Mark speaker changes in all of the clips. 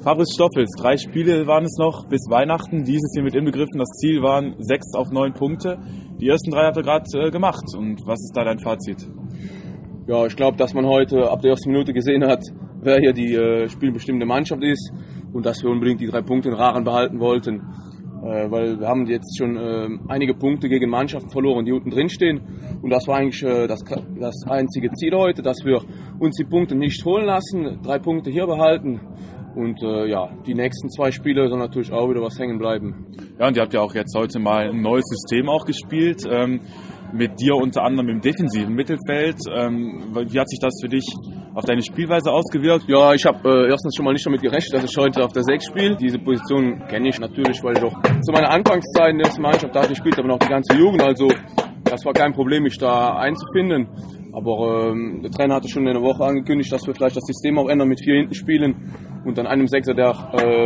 Speaker 1: Fabrice Stoffels, 3 Spiele waren es noch bis Weihnachten, dieses hier mit inbegriffen. Das Ziel waren 6 auf 9 Punkte. Die ersten 3 hat er gerade gemacht. Und was ist da dein Fazit?
Speaker 2: Ja, ich glaube, dass man heute ab der ersten Minute gesehen hat, wer hier die spielbestimmende Mannschaft ist und dass wir unbedingt die 3 Punkte in Rachen behalten wollten. Weil wir haben jetzt schon einige Punkte gegen Mannschaften verloren, die unten drin stehen. Und das war eigentlich das einzige Ziel heute, dass wir uns die Punkte nicht holen lassen, 3 Punkte hier behalten. Und die nächsten 2 Spiele sollen natürlich auch wieder was hängen bleiben.
Speaker 1: Ja, und ihr habt ja auch jetzt heute mal ein neues System auch gespielt. Mit dir unter anderem im defensiven Mittelfeld. Wie hat sich das für dich auf deine Spielweise ausgewirkt?
Speaker 2: Ja, ich habe erstens schon mal nicht damit gerechnet, dass ich heute auf der 6 spiele. Diese Position kenne ich natürlich, weil ich auch zu meiner Anfangszeit in der ersten Mannschaft da gespielt habe, aber noch die ganze Jugend. Also das war kein Problem, mich da einzufinden. Aber der Trainer hatte schon in der Woche angekündigt, dass wir vielleicht das System auch ändern, mit 4 hinten spielen und dann einem Sechser, der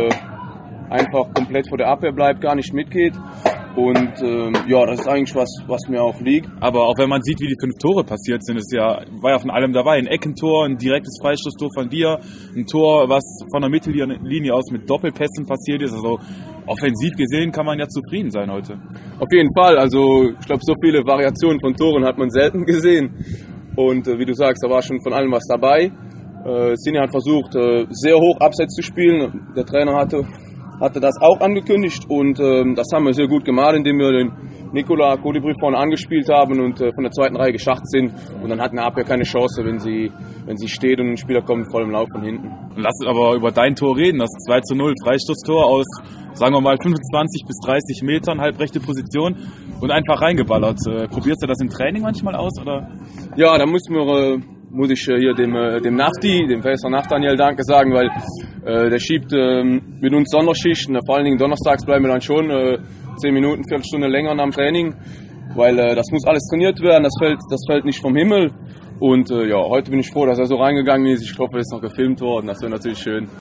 Speaker 2: einfach komplett vor der Abwehr bleibt, gar nicht mitgeht. Und das ist eigentlich was mir auch liegt.
Speaker 1: Aber auch wenn man sieht, wie die 5 Tore passiert sind, war ja von allem dabei. Ein Eckentor, ein direktes Freistoßtor von dir, ein Tor, was von der Mittellinie aus mit Doppelpässen passiert ist. Also offensiv gesehen kann man ja zufrieden sein heute.
Speaker 2: Auf jeden Fall. Also ich glaube, so viele Variationen von Toren hat man selten gesehen. Und wie du sagst, da war schon von allem was dabei. Sini hat versucht, sehr hoch abseits zu spielen. Der Trainer hatte das auch angekündigt und das haben wir sehr gut gemacht, indem wir den Nicolas Colibri vorne angespielt haben und von der zweiten Reihe geschacht sind. Und dann hat eine Abwehr keine Chance, wenn sie steht und ein Spieler kommt voll im Lauf von hinten.
Speaker 1: Lass uns aber über dein Tor reden, das 2:0 Freistoßtor aus, sagen wir mal, 25 bis 30 Metern, halbrechte Position und einfach reingeballert. Probierst du das im Training manchmal aus, oder?
Speaker 2: Ja, da muss ich hier dem Nafti, dem Fässer Naftaniel Danke sagen, weil der schiebt mit uns Sonderschichten, vor allen Dingen donnerstags bleiben wir dann schon 10 Minuten, Viertelstunde länger nach dem Training, weil das muss alles trainiert werden, das fällt nicht vom Himmel und heute bin ich froh, dass er so reingegangen ist. Ich hoffe, es ist noch gefilmt worden, das wäre natürlich schön.